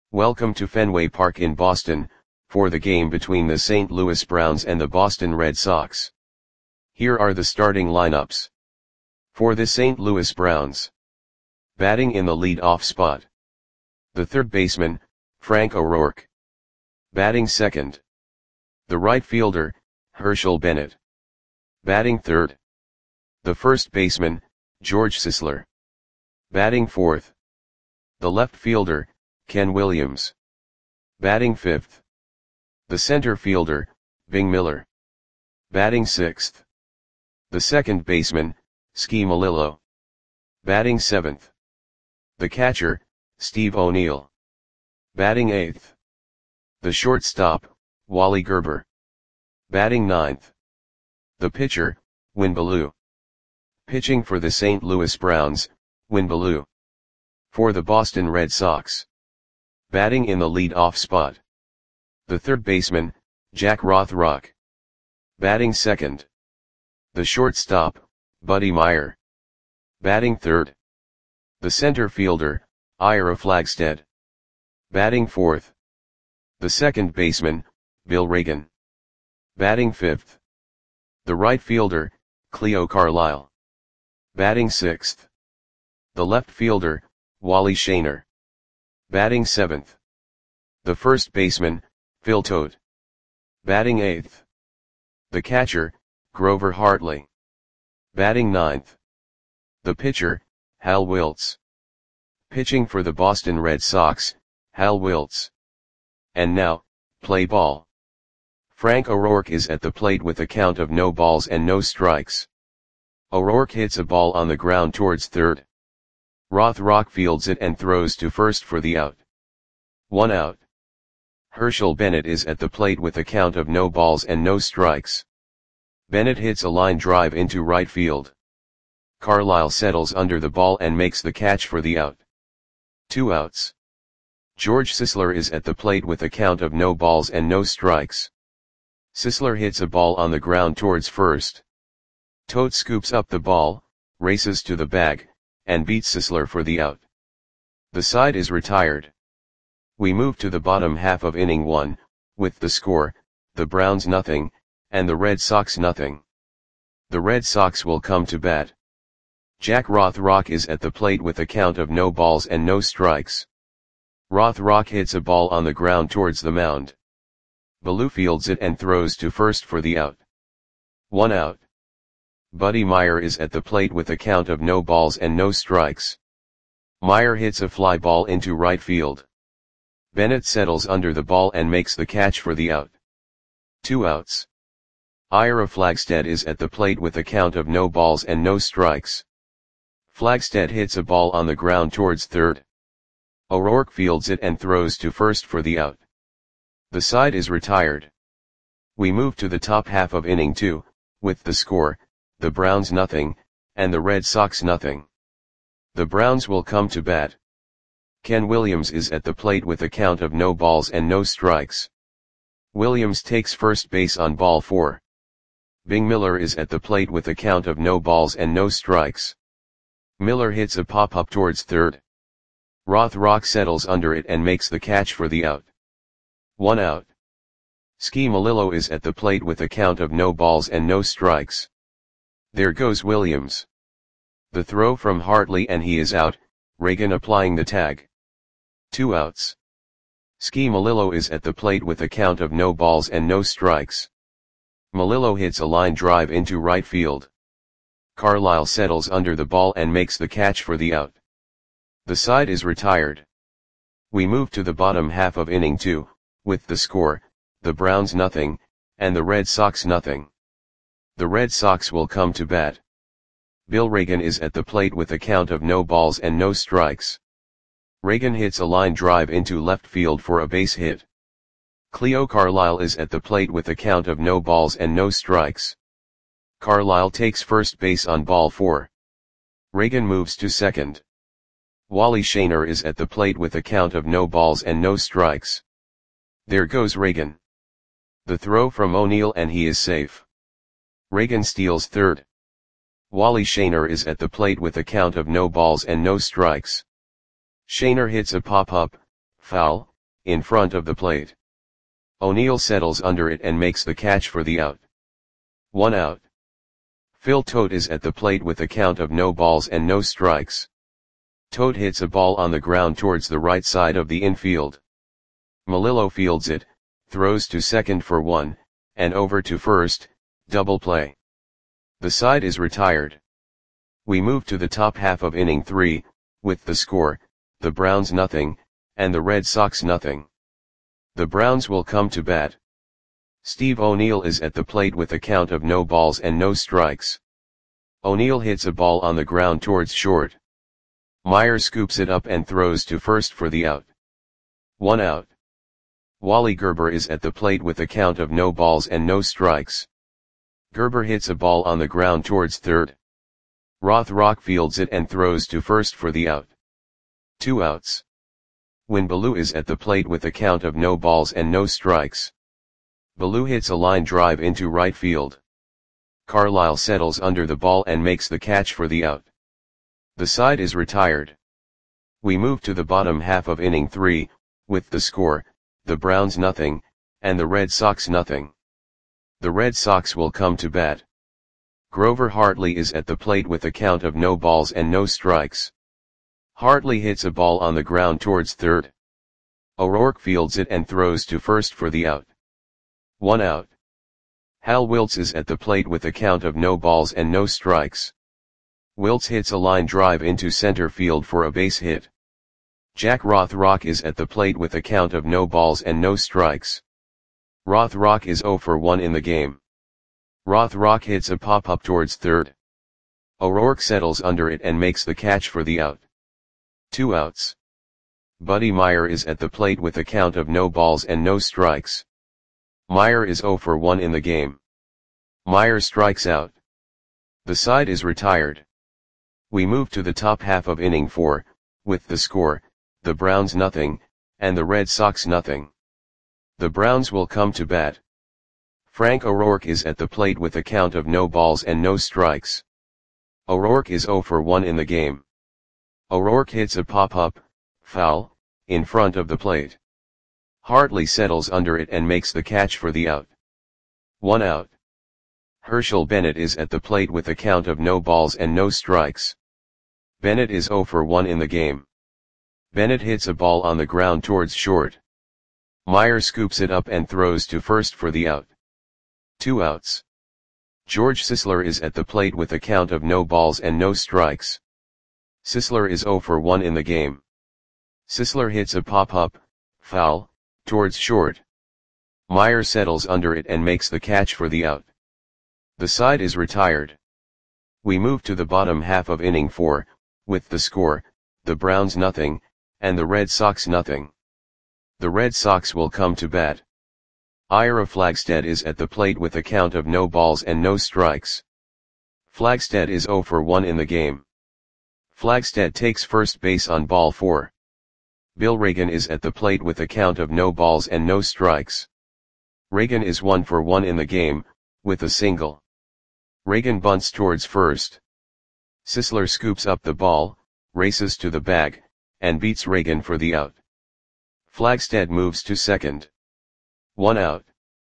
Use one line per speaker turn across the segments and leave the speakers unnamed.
Welcome to Fenway Park in Boston, for the game between the St. Louis Browns and the Boston Red Sox. Here are the starting lineups. For the St. Louis Browns. Batting in the lead-off spot. The third baseman, Frank O'Rourke. Batting second. The right fielder, Herschel Bennett. Batting third. The first baseman, George Sisler. Batting fourth. The left fielder, Ken Williams. Batting fifth. The center fielder, Bing Miller. Batting sixth. The second baseman, Ski Melillo. Batting seventh. The catcher, Steve O'Neill. Batting eighth. The shortstop, Wally Gerber. Batting ninth. The pitcher, Win Ballou. Pitching for the St. Louis Browns, Win Ballou. For the Boston Red Sox. Batting in the lead-off spot. The third baseman, Jack Rothrock. Batting second. The shortstop, Buddy Meyer. Batting third. The center fielder, Ira Flagstead. Batting fourth. The second baseman, Bill Reagan. Batting fifth. The right fielder, Cleo Carlisle. Batting sixth. The left fielder, Wally Shaner. Batting seventh. The first baseman, Phil Todt. Batting eighth. The catcher, Grover Hartley. Batting ninth. The pitcher, Hal Wiltz. Pitching for the Boston Red Sox, Hal Wiltz. And now, play ball. Frank O'Rourke is at the plate with a count of no balls and no strikes. O'Rourke hits a ball on the ground towards third. Rothrock fields it and throws to first for the out. 1 out. Herschel Bennett is at the plate with a count of no balls and no strikes. Bennett hits a line drive into right field. Carlisle settles under the ball and makes the catch for the out. 2 outs. George Sisler is at the plate with a count of no balls and no strikes. Sisler hits a ball on the ground towards first. Todt scoops up the ball, races to the bag, and beats Sisler for the out. The side is retired. We move to the bottom half of inning 1, with the score, the Browns nothing, and the Red Sox nothing. The Red Sox will come to bat. Jack Rothrock is at the plate with a count of no balls and no strikes. Rothrock hits a ball on the ground towards the mound. Ballou fields it and throws to first for the out. 1 out. Buddy Meyer is at the plate with a count of no balls and no strikes. Meyer hits a fly ball into right field. Bennett settles under the ball and makes the catch for the out. 2 outs. Ira Flagstead is at the plate with a count of no balls and no strikes. Flagstead hits a ball on the ground towards third. O'Rourke fields it and throws to first for the out. The side is retired. We move to the top half of inning 2, with the score, the Browns nothing, and the Red Sox nothing. The Browns will come to bat. Ken Williams is at the plate with a count of no balls and no strikes. Williams takes first base on ball 4. Bing Miller is at the plate with a count of no balls and no strikes. Miller hits a pop-up towards third. Rothrock settles under it and makes the catch for the out. 1 out. Ski Melillo is at the plate with a count of no balls and no strikes. There goes Williams. The throw from Hartley and he is out, Reagan applying the tag. 2 outs. Ski Melillo is at the plate with a count of no balls and no strikes. Melillo hits a line drive into right field. Carlisle settles under the ball and makes the catch for the out. The side is retired. We move to the bottom half of inning 2, with the score, the Browns nothing, and the Red Sox nothing. The Red Sox will come to bat. Bill Reagan is at the plate with a count of no balls and no strikes. Reagan hits a line drive into left field for a base hit. Cleo Carlisle is at the plate with a count of no balls and no strikes. Carlisle takes first base on ball 4. Reagan moves to second. Wally Shaner is at the plate with a count of no balls and no strikes. There goes Reagan. The throw from O'Neill and he is safe. Reagan steals third. Wally Shaner is at the plate with a count of no balls and no strikes. Shaner hits a pop-up, foul, in front of the plate. O'Neill settles under it and makes the catch for the out. 1 out. Phil Tote is at the plate with a count of no balls and no strikes. Tote hits a ball on the ground towards the right side of the infield. Melillo fields it, throws to second for 1, and over to first, double play. The side is retired. We move to the top half of inning 3, with the score, the Browns nothing, and the Red Sox nothing. The Browns will come to bat. Steve O'Neill is at the plate with a count of no balls and no strikes. O'Neill hits a ball on the ground towards short. Meyer scoops it up and throws to first for the out. 1 out. Wally Gerber is at the plate with a count of no balls and no strikes. Gerber hits a ball on the ground towards third. Rothrock fields it and throws to first for the out. 2 outs. Win Ballou is at the plate with a count of no balls and no strikes. Ballou hits a line drive into right field. Carlisle settles under the ball and makes the catch for the out. The side is retired. We move to the bottom half of inning 3, with the score, the Browns nothing, and the Red Sox nothing. The Red Sox will come to bat. Grover Hartley is at the plate with a count of no balls and no strikes. Hartley hits a ball on the ground towards third. O'Rourke fields it and throws to first for the out. 1 out. Hal Wiltz is at the plate with a count of no balls and no strikes. Wiltz hits a line drive into center field for a base hit. Jack Rothrock is at the plate with a count of no balls and no strikes. Rothrock is 0 for 1 in the game. Rothrock hits a pop-up towards third. O'Rourke settles under it and makes the catch for the out. 2 outs. Buddy Meyer is at the plate with a count of no balls and no strikes. Meyer is 0 for 1 in the game. Meyer strikes out. The side is retired. We move to the top half of inning 4, with the score, the Browns nothing, and the Red Sox nothing. The Browns will come to bat. Frank O'Rourke is at the plate with a count of no balls and no strikes. O'Rourke is 0 for 1 in the game. O'Rourke hits a pop-up, foul, in front of the plate. Hartley settles under it and makes the catch for the out. 1 out. Herschel Bennett is at the plate with a count of no balls and no strikes. Bennett is 0 for 1 in the game. Bennett hits a ball on the ground towards short. Meyer scoops it up and throws to first for the out. 2 outs. George Sisler is at the plate with a count of no balls and no strikes. Sisler is 0 for 1 in the game. Sisler hits a pop-up, foul, towards short. Meyer settles under it and makes the catch for the out. The side is retired. We move to the bottom half of inning 4, with the score, the Browns nothing, and the Red Sox nothing. The Red Sox will come to bat. Ira Flagstead is at the plate with a count of no balls and no strikes. Flagstead is 0 for 1 in the game. Flagstead takes first base on ball 4. Bill Reagan is at the plate with a count of no balls and no strikes. Reagan is 1 for 1 in the game, with a single. Reagan bunts towards first. Sisler scoops up the ball, races to the bag, and beats Reagan for the out. Flagstead moves to second. 1 out.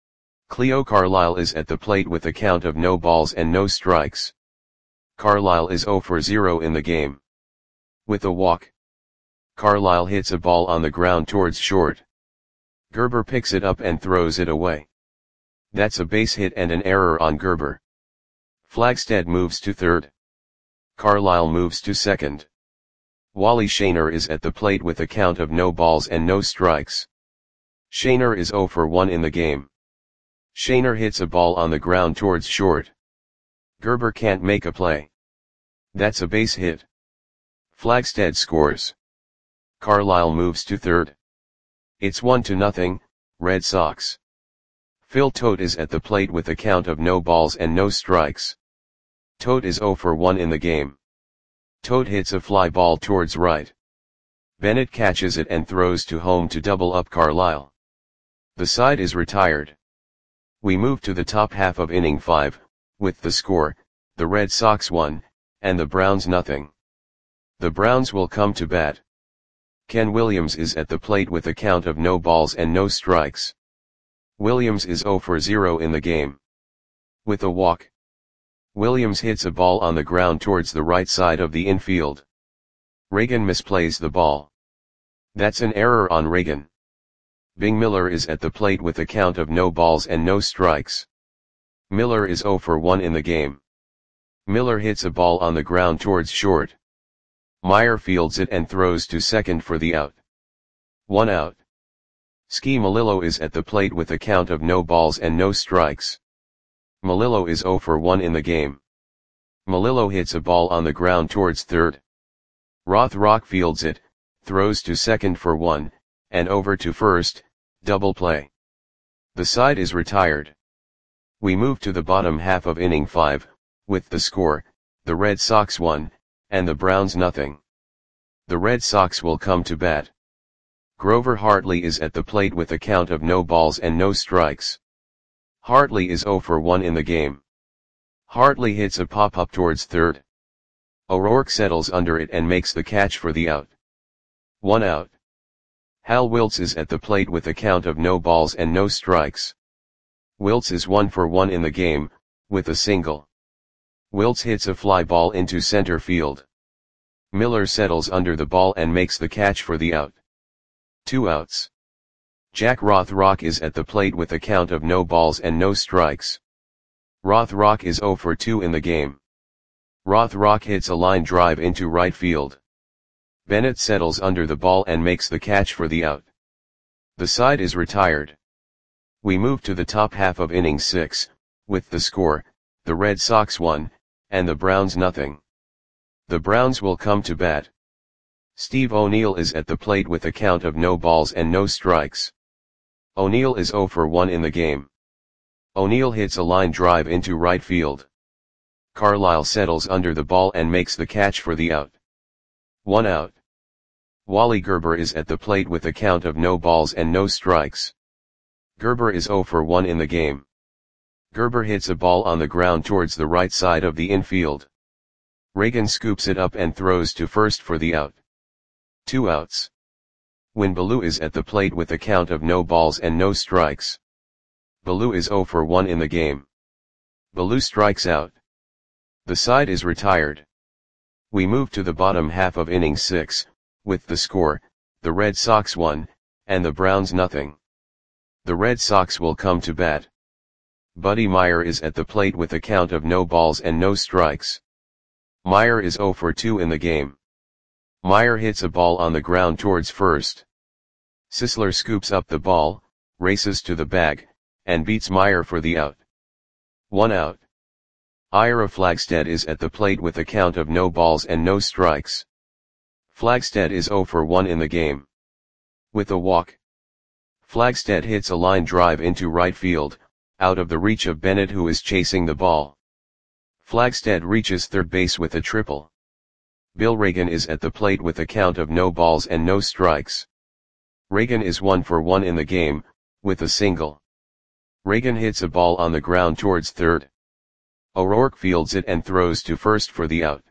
Cleo Carlisle is at the plate with a count of no balls and no strikes. Carlisle is 0 for 0 in the game. With a walk. Carlisle hits a ball on the ground towards short. Gerber picks it up and throws it away. That's a base hit and an error on Gerber. Flagstead moves to third. Carlisle moves to second. Wally Shaner is at the plate with a count of no balls and no strikes. Shaner is 0 for 1 in the game. Shaner hits a ball on the ground towards short. Gerber can't make a play. That's a base hit. Flagstead scores. Carlisle moves to third. It's 1-0, Red Sox. Phil Tote is at the plate with a count of no balls and no strikes. Tote is 0 for 1 in the game. Tote hits a fly ball towards right. Bennett catches it and throws to home to double up Carlisle. The side is retired. We move to the top half of inning 5, with the score, the Red Sox 1, and the Browns nothing. The Browns will come to bat. Ken Williams is at the plate with a count of no balls and no strikes. Williams is 0 for 0 in the game. With a walk, Williams hits a ball on the ground towards the right side of the infield. Reagan misplays the ball. That's an error on Reagan. Bing Miller is at the plate with a count of no balls and no strikes. Miller is 0 for 1 in the game. Miller hits a ball on the ground towards short. Meyer fields it and throws to second for the out. 1 out. Ski Melillo is at the plate with a count of no balls and no strikes. Melillo is 0 for 1 in the game. Melillo hits a ball on the ground towards third. Rothrock fields it, throws to second for 1, and over to first, double play. The side is retired. We move to the bottom half of inning 5, with the score, the Red Sox 1, and the Browns nothing. The Red Sox will come to bat. Grover Hartley is at the plate with a count of no balls and no strikes. Hartley is 0 for 1 in the game. Hartley hits a pop-up towards third. O'Rourke settles under it and makes the catch for the out. 1 out. Hal Wiltz is at the plate with a count of no balls and no strikes. Wiltz is 1 for 1 in the game, with a single. Wiltz hits a fly ball into center field. Miller settles under the ball and makes the catch for the out. 2 outs. Jack Rothrock is at the plate with a count of no balls and no strikes. Rothrock is 0 for 2 in the game. Rothrock hits a line drive into right field. Bennett settles under the ball and makes the catch for the out. The side is retired. We move to the top half of inning 6, with the score, the Red Sox 1, and the Browns nothing. The Browns will come to bat. Steve O'Neill is at the plate with a count of no balls and no strikes. O'Neill is 0 for 1 in the game. O'Neill hits a line drive into right field. Carlisle settles under the ball and makes the catch for the out. 1 out. Wally Gerber is at the plate with a count of no balls and no strikes. Gerber is 0 for 1 in the game. Gerber hits a ball on the ground towards the right side of the infield. Reagan scoops it up and throws to first for the out. 2 outs. Win Ballou is at the plate with a count of no balls and no strikes. Ballou is 0 for 1 in the game. Ballou strikes out. The side is retired. We move to the bottom half of inning 6, with the score, the Red Sox 1, and the Browns nothing. The Red Sox will come to bat. Buddy Meyer is at the plate with a count of no balls and no strikes. Meyer is 0 for 2 in the game. Meyer hits a ball on the ground towards first. Sisler scoops up the ball, races to the bag, and beats Meyer for the out. 1 out. Ira Flagstead is at the plate with a count of no balls and no strikes. Flagstead is 0 for 1 in the game. With a walk, Flagstead hits a line drive into right field, out of the reach of Bennett who is chasing the ball. Flagstead reaches third base with a triple. Bill Reagan is at the plate with a count of no balls and no strikes. Reagan is 1 for 1 in the game, with a single. Reagan hits a ball on the ground towards third. O'Rourke fields it and throws to first for the out.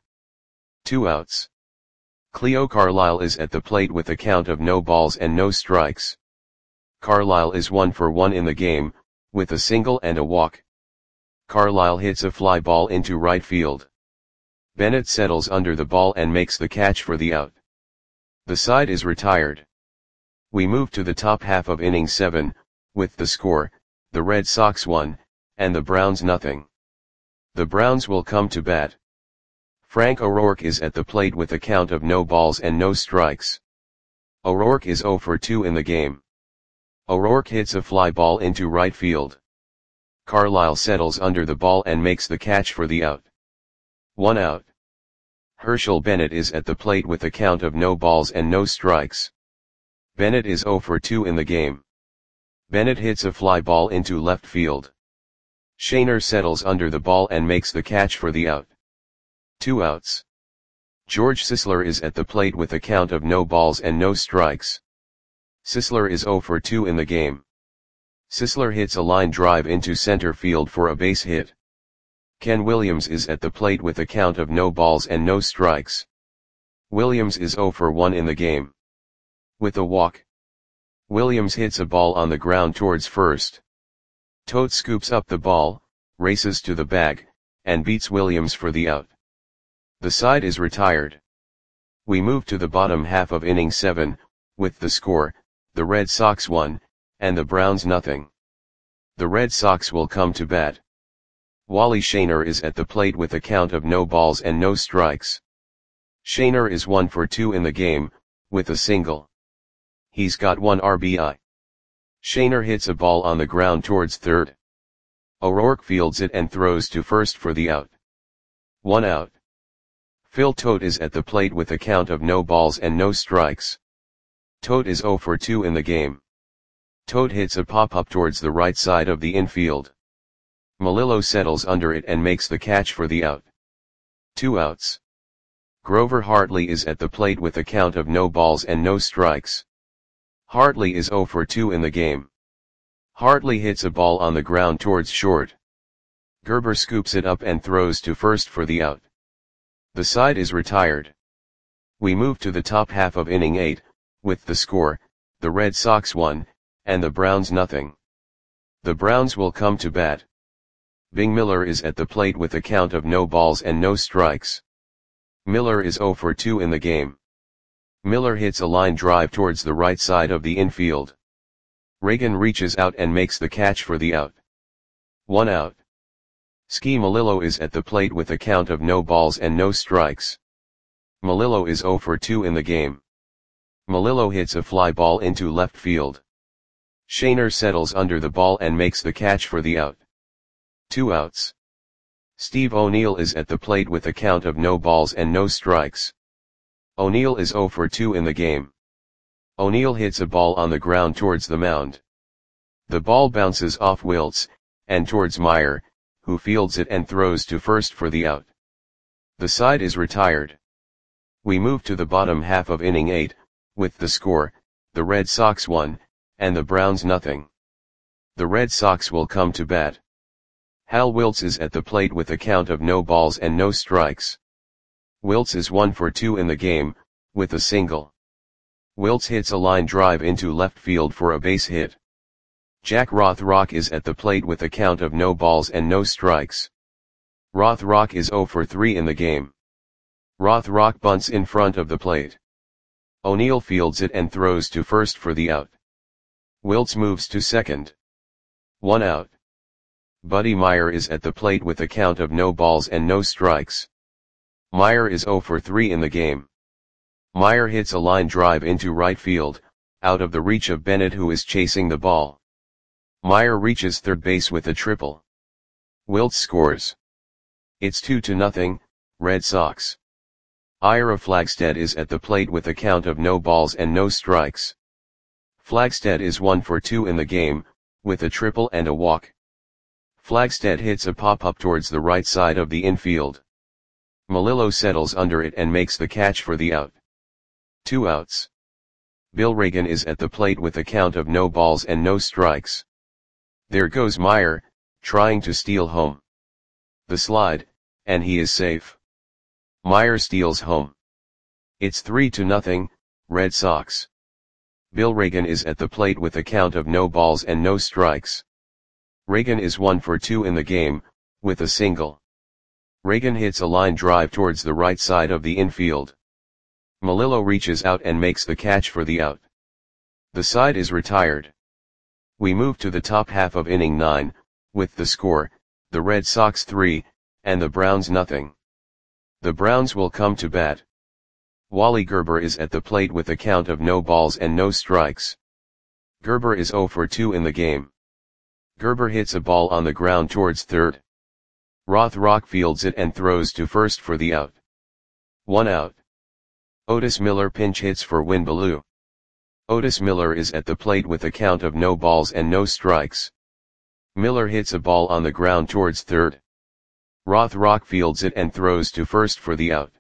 2 outs. Cleo Carlisle is at the plate with a count of no balls and no strikes. Carlisle is 1 for 1 in the game, with a single and a walk. Carlisle hits a fly ball into right field. Bennett settles under the ball and makes the catch for the out. The side is retired. We move to the top half of inning 7, with the score, the Red Sox 1, and the Browns nothing. The Browns will come to bat. Frank O'Rourke is at the plate with a count of no balls and no strikes. O'Rourke is 0 for 2 in the game. O'Rourke hits a fly ball into right field. Carlisle settles under the ball and makes the catch for the out. 1 out. Herschel Bennett is at the plate with a count of no balls and no strikes. Bennett is 0 for 2 in the game. Bennett hits a fly ball into left field. Shaner settles under the ball and makes the catch for the out. 2 outs. George Sisler is at the plate with a count of no balls and no strikes. Sisler is 0 for 2 in the game. Sisler hits a line drive into center field for a base hit. Ken Williams is at the plate with a count of no balls and no strikes. Williams is 0 for 1 in the game. With a walk, Williams hits a ball on the ground towards first. Tote scoops up the ball, races to the bag, and beats Williams for the out. The side is retired. We move to the bottom half of inning 7, with the score, the Red Sox 1, and the Browns nothing. The Red Sox will come to bat. Wally Shaner is at the plate with a count of no balls and no strikes. Shaner is 1 for 2 in the game, with a single. He's got 1 RBI. Shaner hits a ball on the ground towards third. O'Rourke fields it and throws to first for the out. 1 out. Phil Tote is at the plate with a count of no balls and no strikes. Tote is 0 for 2 in the game. Tote hits a pop-up towards the right side of the infield. Melillo settles under it and makes the catch for the out. 2 outs. Grover Hartley is at the plate with a count of no balls and no strikes. Hartley is 0 for 2 in the game. Hartley hits a ball on the ground towards short. Gerber scoops it up and throws to first for the out. The side is retired. We move to the top half of inning 8, with the score, the Red Sox 1, and the Browns nothing. The Browns will come to bat. Bing Miller is at the plate with a count of no balls and no strikes. Miller is 0 for 2 in the game. Miller hits a line drive towards the right side of the infield. Reagan reaches out and makes the catch for the out. 1 out. Ski Melillo is at the plate with a count of no balls and no strikes. Melillo is 0 for 2 in the game. Melillo hits a fly ball into left field. Shaner settles under the ball and makes the catch for the out. 2 outs. Steve O'Neill is at the plate with a count of no balls and no strikes. O'Neill is 0 for 2 in the game. O'Neill hits a ball on the ground towards the mound. The ball bounces off Wiltz, and towards Meyer, who fields it and throws to first for the out. The side is retired. We move to the bottom half of inning 8, with the score, the Red Sox 1, and the Browns nothing. The Red Sox will come to bat. Hal Wiltz is at the plate with a count of no balls and no strikes. Wiltz is 1 for 2 in the game, with a single. Wiltz hits a line drive into left field for a base hit. Jack Rothrock is at the plate with a count of no balls and no strikes. Rothrock is 0 for 3 in the game. Rothrock bunts in front of the plate. O'Neill fields it and throws to first for the out. Wiltz moves to second. 1 out. Buddy Meyer is at the plate with a count of no balls and no strikes. Meyer is 0 for 3 in the game. Meyer hits a line drive into right field, out of the reach of Bennett who is chasing the ball. Meyer reaches third base with a triple. Wiltz scores. It's 2-0, Red Sox. Ira Flagstead is at the plate with a count of no balls and no strikes. Flagstead is 1 for 2 in the game, with a triple and a walk. Flagstead hits a pop-up towards the right side of the infield. Melillo settles under it and makes the catch for the out. 2 outs. Bill Reagan is at the plate with a count of no balls and no strikes. There goes Meyer, trying to steal home. The slide, and he is safe. Meyer steals home. It's 3-0, Red Sox. Bill Reagan is at the plate with a count of no balls and no strikes. Reagan is 1 for 2 in the game, with a single. Reagan hits a line drive towards the right side of the infield. Melillo reaches out and makes the catch for the out. The side is retired. We move to the top half of inning 9, with the score, the Red Sox 3, and the Browns nothing. The Browns will come to bat. Wally Gerber is at the plate with a count of no balls and no strikes. Gerber is 0 for 2 in the game. Gerber hits a ball on the ground towards third. Rothrock fields it and throws to first for the out. 1 out. Otis Miller pinch hits for Win Ballou. Otis Miller is at the plate with a count of no balls and no strikes. Miller hits a ball on the ground towards third. Rothrock fields it and throws to first for the out.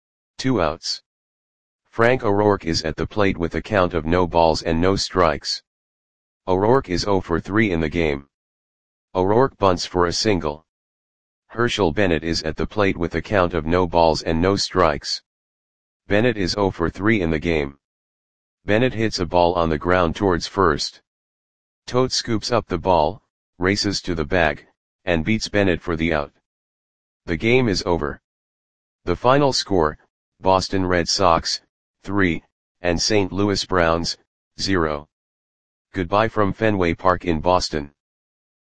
2 outs. Frank O'Rourke is at the plate with a count of no balls and no strikes. O'Rourke is 0 for 3 in the game. O'Rourke bunts for a single. Herschel Bennett is at the plate with a count of no balls and no strikes. Bennett is 0 for 3 in the game. Bennett hits a ball on the ground towards first. Tote scoops up the ball, races to the bag, and beats Bennett for the out. The game is over. The final score, Boston Red Sox, 3, and St. Louis Browns, 0. Goodbye from Fenway Park in Boston.